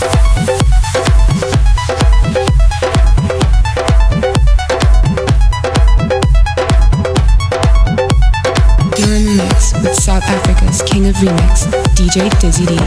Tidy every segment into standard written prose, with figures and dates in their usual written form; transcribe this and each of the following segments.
King of Remix, DJ Dizzy D.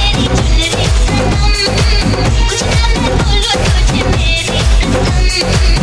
Thank you.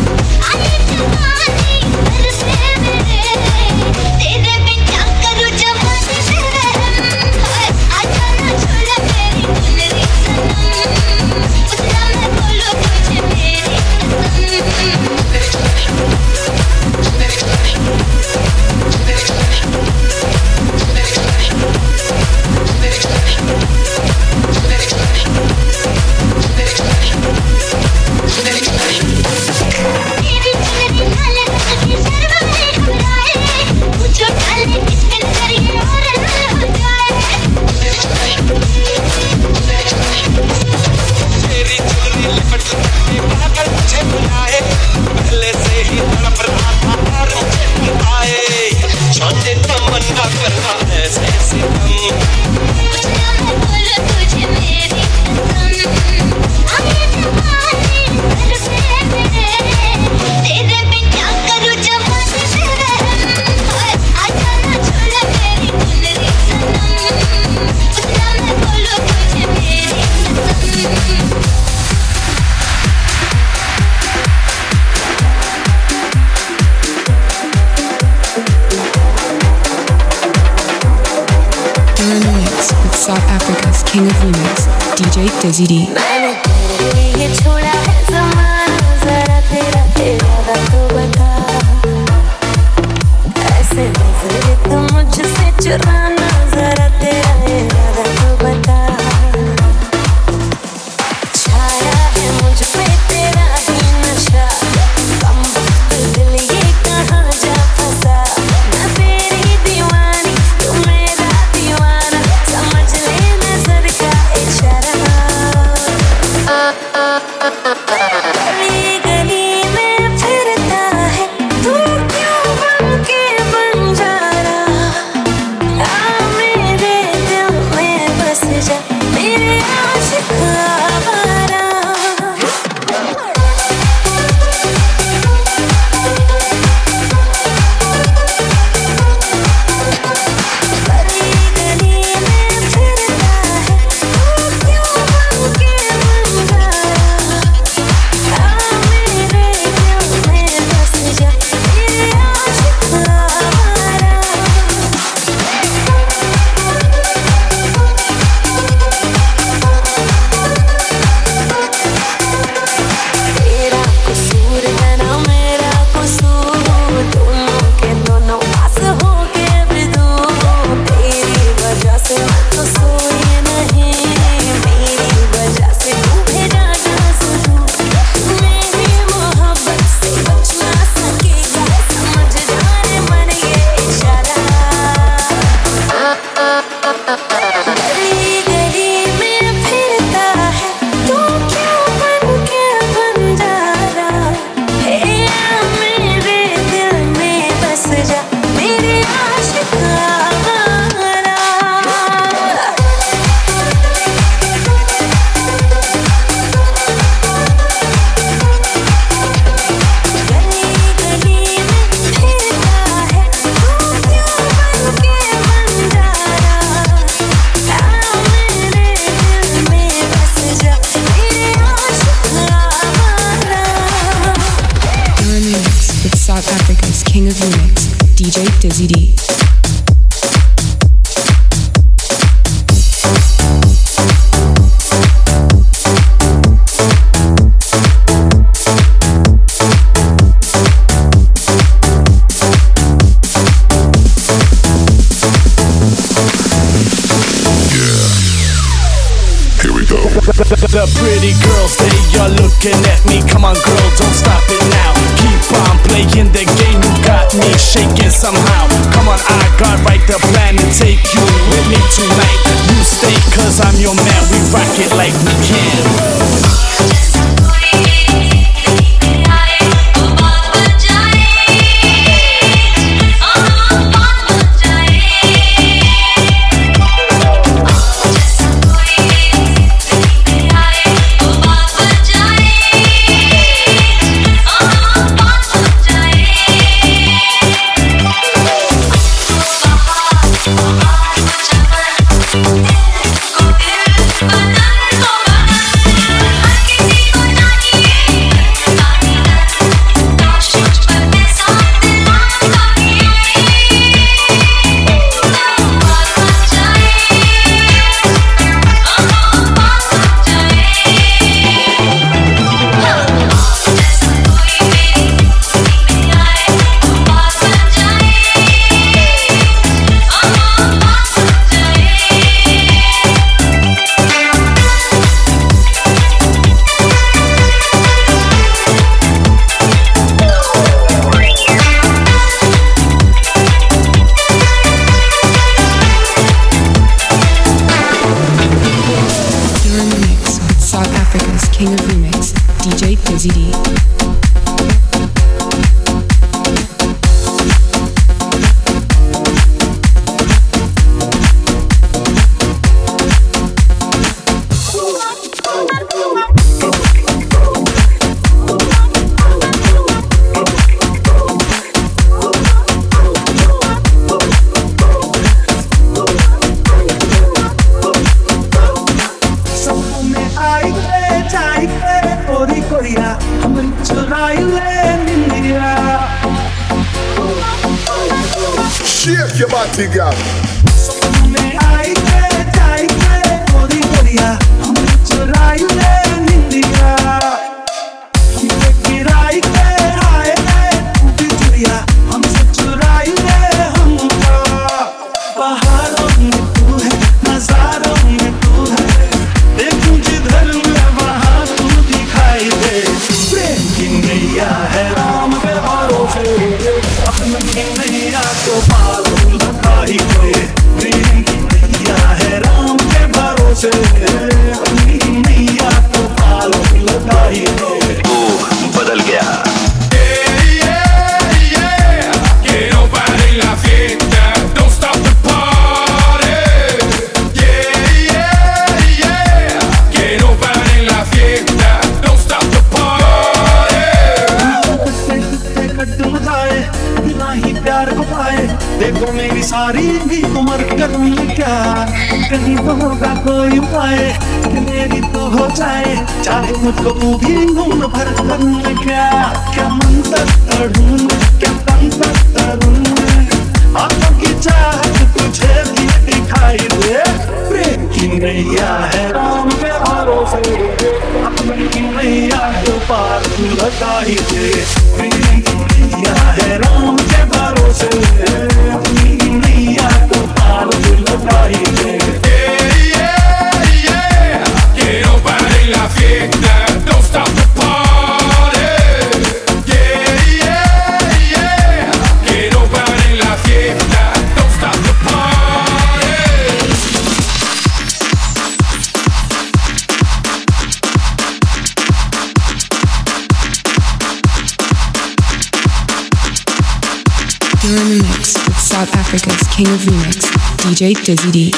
King of Remix, DJ Dizzy D. मैंने तेरे लिए छोड़ा है ज़माना, ज़रा तेरा इरादा तो बता। ऐसे नज़रें तो मुझसे चुराना, ज़रा तेरा इरादा तो बता। छाया है मुझ पे तेरा ही नशा, कम वक्त दिल ये कहाँ जा फंसा। मैं तेरी दीवानी तू मेरा दीवाना, समझ ले नजर का इशारा। गली गली में फिरता है तू, क्यों बन के बंजारा। आ मेरे दिल में बस जा, मेरे आशिक आवारा। गली गली में फिरता है तू, क्यों बन के बंजारा। आ मेरे दिल में बस जा, मेरे आशिक आवारा। तेरा कसूर है ना मेरा कसूर, दोनों के दोनों पास हो के भी दूर। तेरी वजह से मैं तो सोई नहीं, मेरी वजह से तू भेजा जहाँ मेरी मोहब्बत से बच ना सकेगा, समझ जाने मन ये इशारा। गली गली में फिरता है तू, क्यों बन के बंजारा। आ मेरे दिल में बस जा, मेरे आशिक आवारा। गली गली में फिरता है तू, क्यों बन के बंजारा। आ मेरे दिल में बस जा, मेरे आशिक आवारा। You're in the mix with South Africa's King of Remix, DJ Dizzy D. Here we go. The pretty girls, they are looking at me. Come on, girl, don't stop it now. Keep on playing the game. You got me shaking somehow. Come on, I got right the plan to take you with me tonight. You stay, cause I'm your man. We rock it like we can. King of Remix, DJ Dizzy D. Shake your body, girl. Me ay, ay, ay, चुरिया हमने चुराई ले निंदिया, हमने गिराई के आए ले टूटी चुरिया हमसे चुराई ले हमका। पहाड़ों में तू है, नजारों में तू है, देखूं जिधर मैं वहाँ तू दिखाई दे। प्रेम की नैया है राम के भरोसे, अपने की नैया को पार लगा ही दे। प्रेम की नैया है राम के भरोसे, अपनी की नैया को पार लगा ही दे। तू बदल गया। देखो मेरी सारी भी उम्र करनी क्या, कहीं तो होगा कोई उपाय कि मेरी तो हो जाए, चाहे मुझको तू भी घूम भर करने क्या। क्या मंत्र पढ़ूं क्या तंत्र तरूं, आंखों की चाहत तुझे भी दिखाई दे। प्रेम की नैया है राम के भरोसे, अपने की नैया को पार लगा ही दे। प्रेम की नैया है राम के भरोसे, अपनी की नैया को पार लगा ही दे। You're in the mix with South Africa's King of Remix, DJ Dizzy D.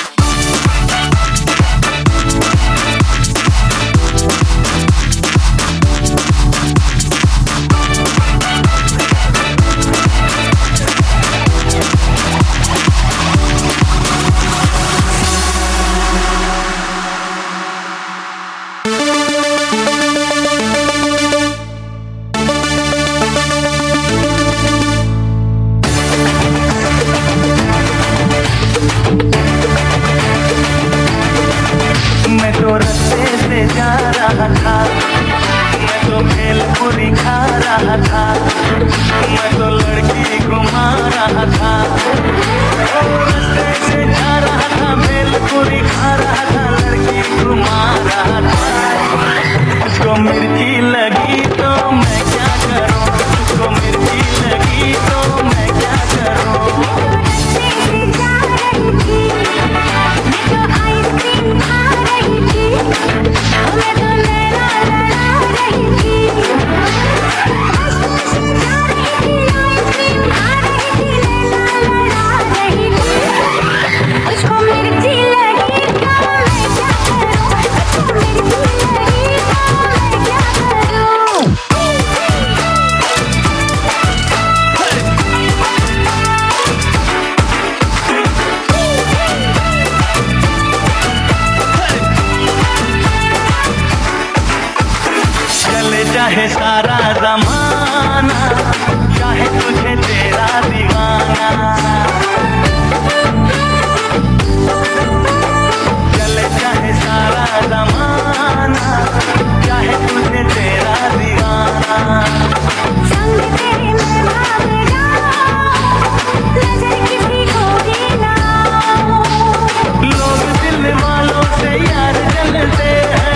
चाहे सारा ज़माना, चाहे तुझे तेरा दीवाना, चले चाहे सारा ज़माना, चाहे तुझे तेरा दीवाना। संग तेरे मैं भाग जाऊं, नजर किसी को भी ना आऊं। लोग दिल वालों से यार जलते हैं,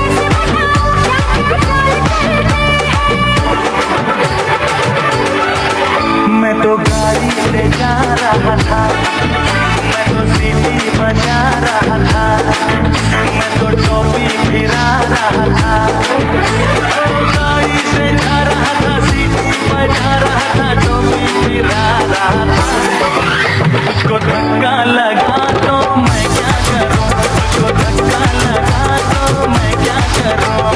मैं तो गाड़ी से जा रहा था, मैं तो सीटी बजा रहा था, मैं तो टोपी फिरा रहा था। गाड़ी से जा रहा था, सीटी बजा रहा था, टोपी फिरा रहा था। उसको धक्का लगा तो मैं क्या करूं, उसको धक्का लगा तो मैं क्या करूं।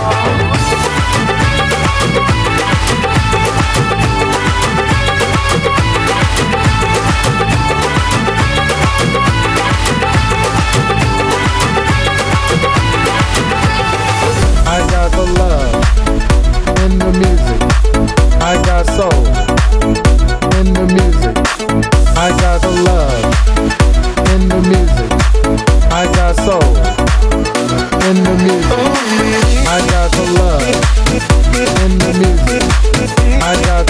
I got the love.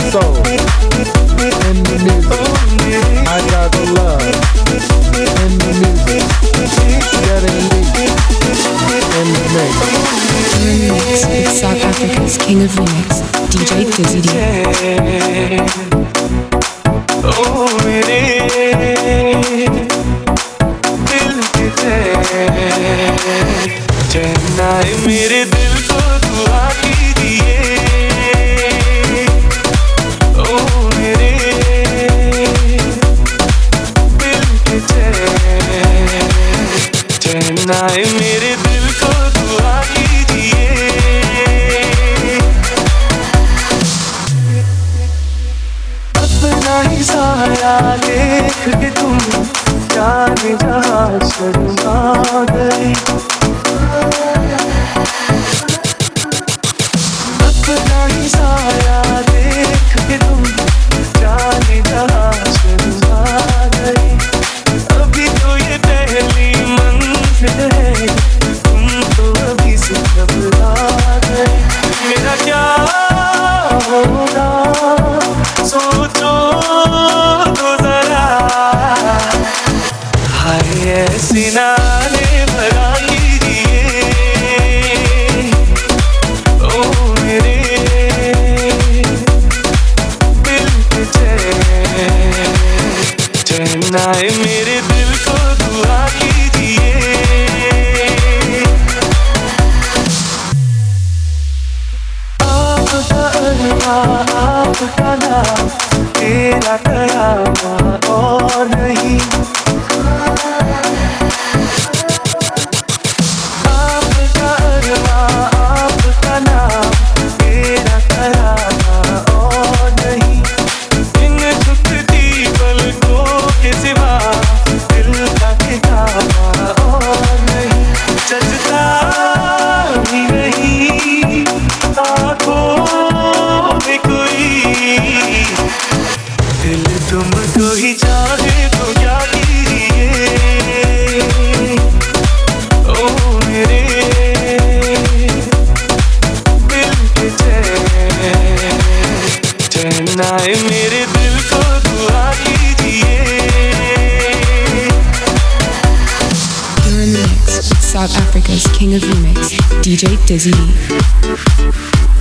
soul in the music. I got the love in the music. Getting deep in the mix. You're in the mix with South Africa's king of remix, DJ Dizzy D. ओ मेरे दिल के चैन आए मेरे दिल को दुआ कीजिए ओ मेरे दिल के चैन आए मेरे दिल को दुआ कीजिए अपना ही साया देख के तुम जाने जहाँ शर्मा गई अपना ही साया देख के तुम जाने जहाँ शर्मा गई अभी तो ये पहली मंजिल है तुम तो अभी से घबरा गए मेरा क्या होगा सोचो तो जरा हाय ऐसी नाले भरा कीजिए ओ मेरे दिल के चैन आए मेरे दिल को दुआ कीजिए आपका अल्लाह आपका नाम तेरा कयामा और नहीं आपका अल्लाह आपका नाम तेरा कयामा और नहीं इन झुकती पलकों के सिवा दिल का ठिकाना और नहीं जजता ही नहीं आँखों में कोई दिल तुमको ही चाहे तो क्या कीजिए ओ मेरे दिल के चैन आए मेरे दिल को दुआ कीजिए You're in the mix with South Africa's king of remix, DJ Dizzy D.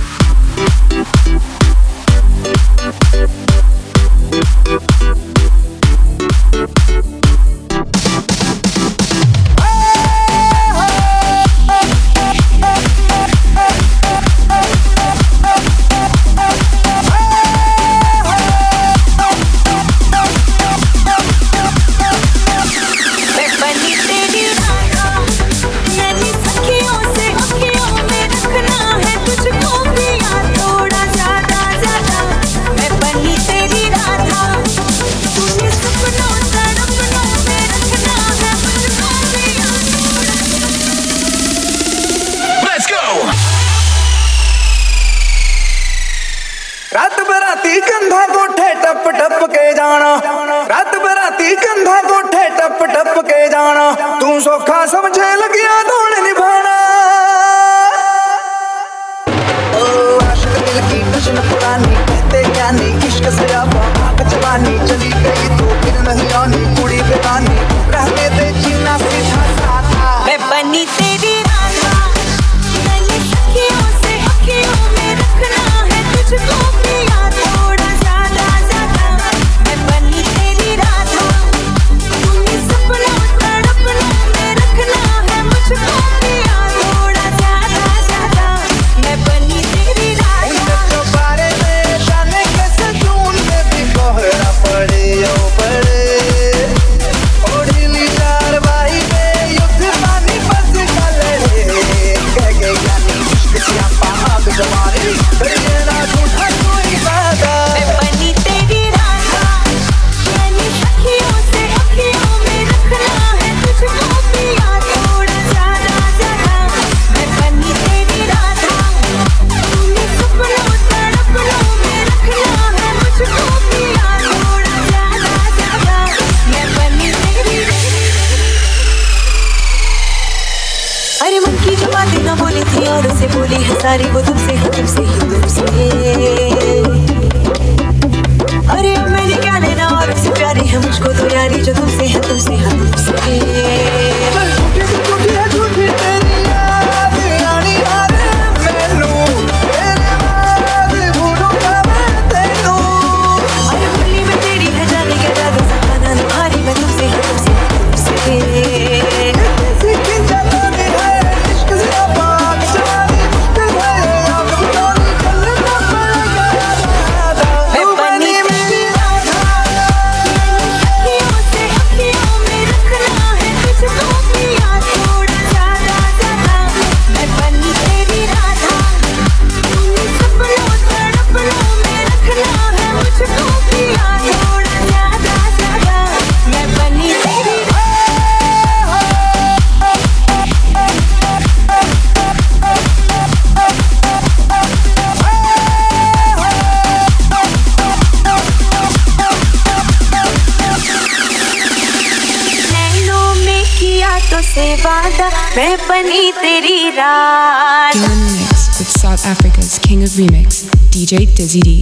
रात बराती कंधा कोठे टप टप के जाना रात बराती कंधा कोठे टप टप के जाना तू सौखा समझे लगिया दौड़ निभाना ओ आशिक दिल की टशन पुरानी कहते ज्ञानी इश्क से आग जवानी चली गई तो फिर नहीं आनी कुड़ी बेगानी रहने दे जीना सीधा साधा मैं बनी तेरी राधा मैंने सखियों से अखियों में रखना है तुझको पिया थोड़ा ज्यादा ज्यादा मैं बनी तेरी राधा तुम्हें सपनों तड़पनों में रखना है मुझको पिया थोड़ा ज्यादा ज्यादा मैं बनी तेरी राधा तो बारे में जाने कैसे ढूंढने भी कोहरा पड़े ओ पड़े ओढ़ी ली चारवाई में युद्ध पानी बस का से वादा मैं बनी तेरी रात. You're in the mix with South Africa's King of Remix, DJ Dizzy D.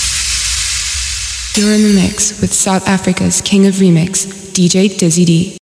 You're in the mix with South Africa's King of Remix, DJ Dizzy D.